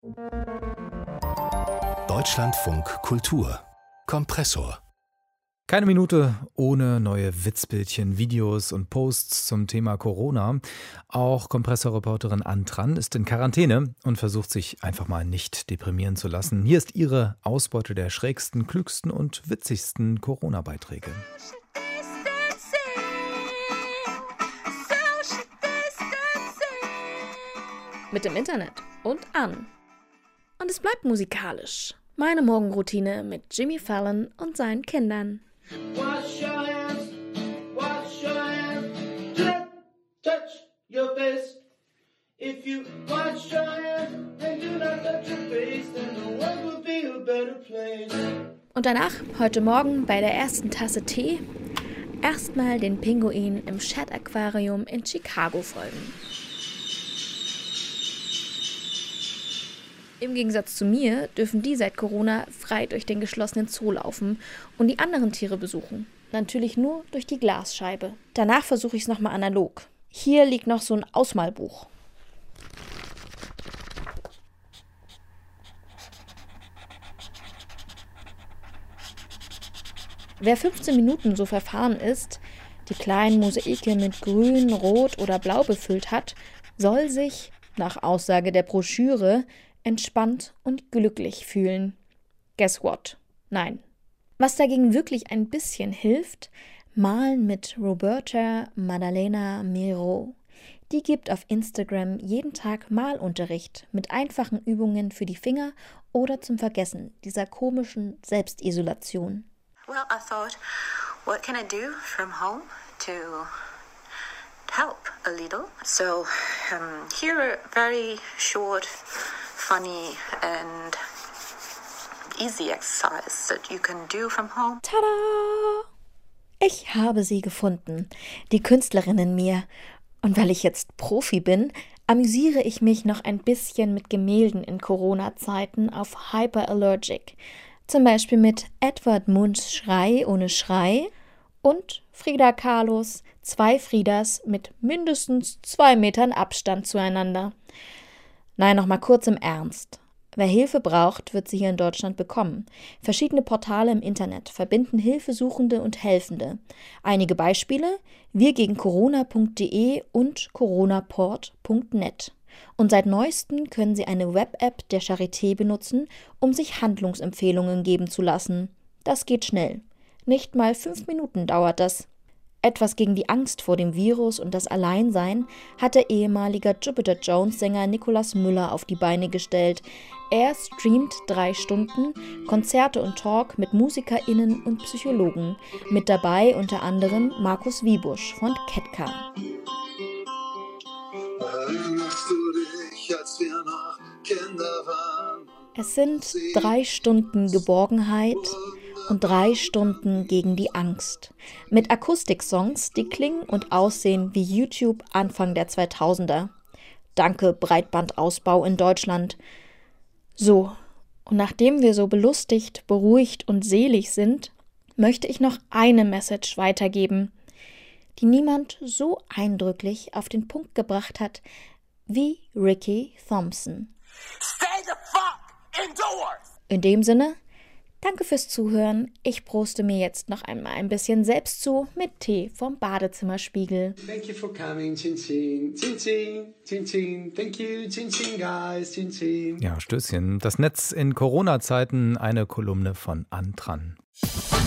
Deutschlandfunk Kultur Kompressor. Keine Minute ohne neue Witzbildchen, Videos und Posts zum Thema Corona. Auch Kompressorreporterin Ann Tran ist in Quarantäne und versucht sich einfach mal nicht deprimieren zu lassen. Hier ist ihre Ausbeute der schrägsten, klügsten und witzigsten Corona-Beiträge. Mit dem Internet und an. Und es bleibt musikalisch. Meine Morgenroutine mit Jimmy Fallon und seinen Kindern. Wash your hands, touch your face. If you wash your hands and do not touch your face, then the world will be a better place. Und danach, heute Morgen bei der ersten Tasse Tee, erstmal den Pinguin im Shad-Aquarium in Chicago folgen. Im Gegensatz zu mir dürfen die seit Corona frei durch den geschlossenen Zoo laufen und die anderen Tiere besuchen. Natürlich nur durch die Glasscheibe. Danach versuche ich es nochmal analog. Hier liegt noch so ein Ausmalbuch. Wer 15 Minuten so verfahren ist, die kleinen Mosaike mit Grün, Rot oder Blau befüllt hat, soll sich, nach Aussage der Broschüre, entspannt und glücklich fühlen. Guess what? Nein. Was dagegen wirklich ein bisschen hilft, Malen mit Roberta Maddalena Miro. Die gibt auf Instagram jeden Tag Malunterricht mit einfachen Übungen für die Finger oder zum Vergessen dieser komischen Selbstisolation. Well, I thought, what can I do from home to help a little? So here are very short, funny and easy exercise that you can do from home. Tada! Ich habe sie gefunden, die Künstlerin in mir. Und weil ich jetzt Profi bin, amüsiere ich mich noch ein bisschen mit Gemälden in Corona-Zeiten auf Hyperallergic. Zum Beispiel mit Edvard Munchs Schrei ohne Schrei und Frida Kahlos 2 Fridas mit mindestens 2 Metern Abstand zueinander. Nein, noch mal kurz im Ernst. Wer Hilfe braucht, wird sie hier in Deutschland bekommen. Verschiedene Portale im Internet verbinden Hilfesuchende und Helfende. Einige Beispiele: wirgegencorona.de und coronaport.net. Und seit neuestem können Sie eine Web-App der Charité benutzen, um sich Handlungsempfehlungen geben zu lassen. Das geht schnell. Nicht mal 5 Minuten dauert das. Etwas gegen die Angst vor dem Virus und das Alleinsein hat der ehemalige Jupiter Jones-Sänger Nicolas Müller auf die Beine gestellt. Er streamt 3 Stunden Konzerte und Talk mit MusikerInnen und Psychologen. Mit dabei unter anderem Markus Wiebusch von Ketka. Erinnerst du dich, als wir noch Kinder waren? Es sind 3 Stunden Geborgenheit und 3 Stunden gegen die Angst. Mit Akustiksongs, die klingen und aussehen wie YouTube Anfang der 2000er. Danke Breitbandausbau in Deutschland. So, und nachdem wir so belustigt, beruhigt und selig sind, möchte ich noch eine Message weitergeben, die niemand so eindrücklich auf den Punkt gebracht hat wie Ricky Thompson. Stay the fuck indoors! In dem Sinne, danke fürs Zuhören. Ich proste mir jetzt noch einmal ein bisschen selbst zu mit Tee vom Badezimmerspiegel. Thank you for coming, Chin Chin, Chin Chin, Chin Chin. Thank you, Chin Chin, guys, Chin Chin. Ja, Stößchen. Das Netz in Corona-Zeiten, eine Kolumne von Ann Tran.